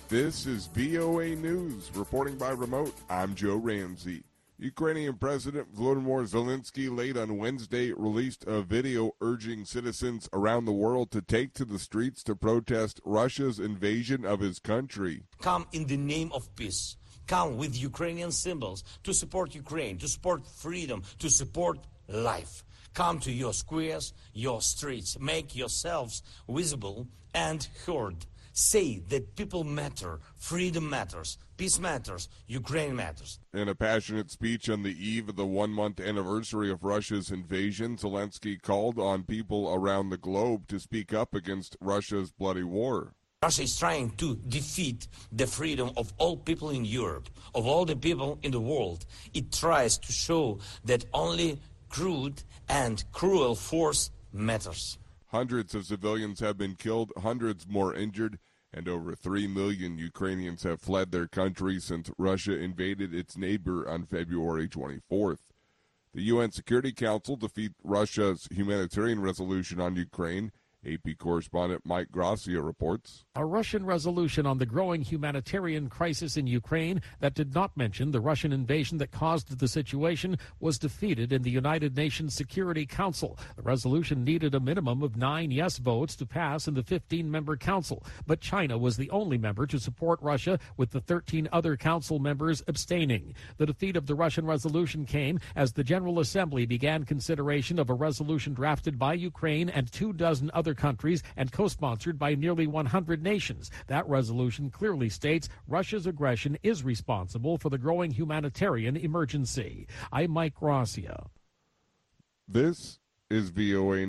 This is VOA News, reporting by remote. I'm Joe Ramsey. Ukrainian President Volodymyr Zelensky late on Wednesday released a video urging citizens around the world to take to the streets to protest Russia's invasion of his country. Come in the name of peace. Come with Ukrainian symbols to support Ukraine, to support freedom, to support life. Come to your squares, your streets. Make yourselves visible and heard. Say that people matter, freedom matters, peace matters, Ukraine matters. In a passionate speech on the eve of the one-month anniversary of Russia's invasion, Zelensky called on people around the globe to speak up against Russia's bloody war. Russia is trying to defeat the freedom of all people in Europe, of all the people in the world. It tries to show that only crude and cruel force matters. Hundreds of civilians have been killed, hundreds more injured, and over 3 million Ukrainians have fled their country since Russia invaded its neighbor on February 24th. The UN Security Council defeated Russia's humanitarian resolution on Ukraine. AP correspondent Mike Gracia reports. A Russian resolution on the growing humanitarian crisis in Ukraine that did not mention the Russian invasion that caused the situation was defeated in the United Nations Security Council. The resolution needed a minimum of 9 yes votes to pass in the 15-member council, but China was the only member to support Russia, with the 13 other council members abstaining. The defeat of the Russian resolution came as the General Assembly began consideration of a resolution drafted by Ukraine and 24 other countries and co-sponsored by nearly 100 nations. That resolution clearly states Russia's aggression is responsible for the growing humanitarian emergency. I'm Mike Gracia. This is VOA